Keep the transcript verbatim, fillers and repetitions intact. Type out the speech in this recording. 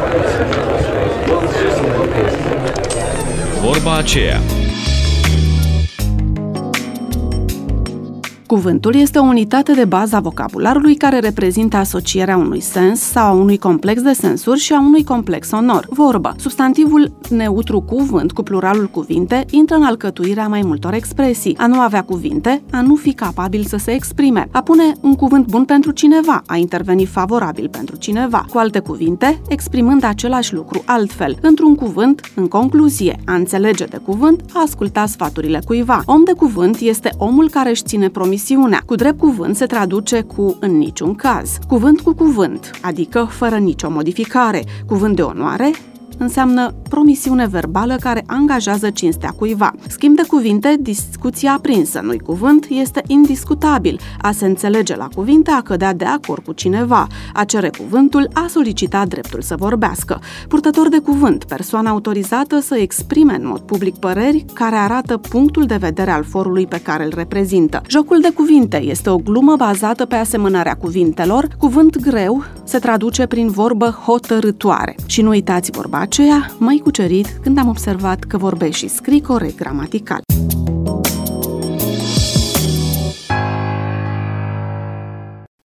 Vorba aceea. Cuvântul este o unitate de bază a vocabularului care reprezintă asocierea unui sens sau a unui complex de sensuri și a unui complex sonor. Vorbă. Substantivul neutru cuvânt cu pluralul cuvinte intră în alcătuirea mai multor expresii. A nu avea cuvinte, a nu fi capabil să se exprime, a pune un cuvânt bun pentru cineva, a interveni favorabil pentru cineva. Cu alte cuvinte, exprimând același lucru altfel. Într-un cuvânt, în concluzie, a înțelege de cuvânt, a asculta sfaturile cuiva. Om de cuvânt este omul care își ține promisiunea. Cu drept cuvânt se traduce cu în niciun caz. Cuvânt cu cuvânt, adică fără nicio modificare. Cuvânt de onoare înseamnă promisiune verbală care angajează cinstea cuiva. Schimb de cuvinte, discuția aprinsă. Nu-i cuvânt este indiscutabil. A se înțelege la cuvinte, a cădea de acord cu cineva. A cere cuvântul, a solicita dreptul să vorbească. Purtător de cuvânt, persoana autorizată să exprime în mod public păreri care arată punctul de vedere al forului pe care îl reprezintă. Jocul de cuvinte este o glumă bazată pe asemănarea cuvintelor. Cuvânt greu se traduce prin vorbă hotărâtoare. Și nu uitați vorba aceea, m-ai cucerit când am observat că vorbești și scrii corect gramatical.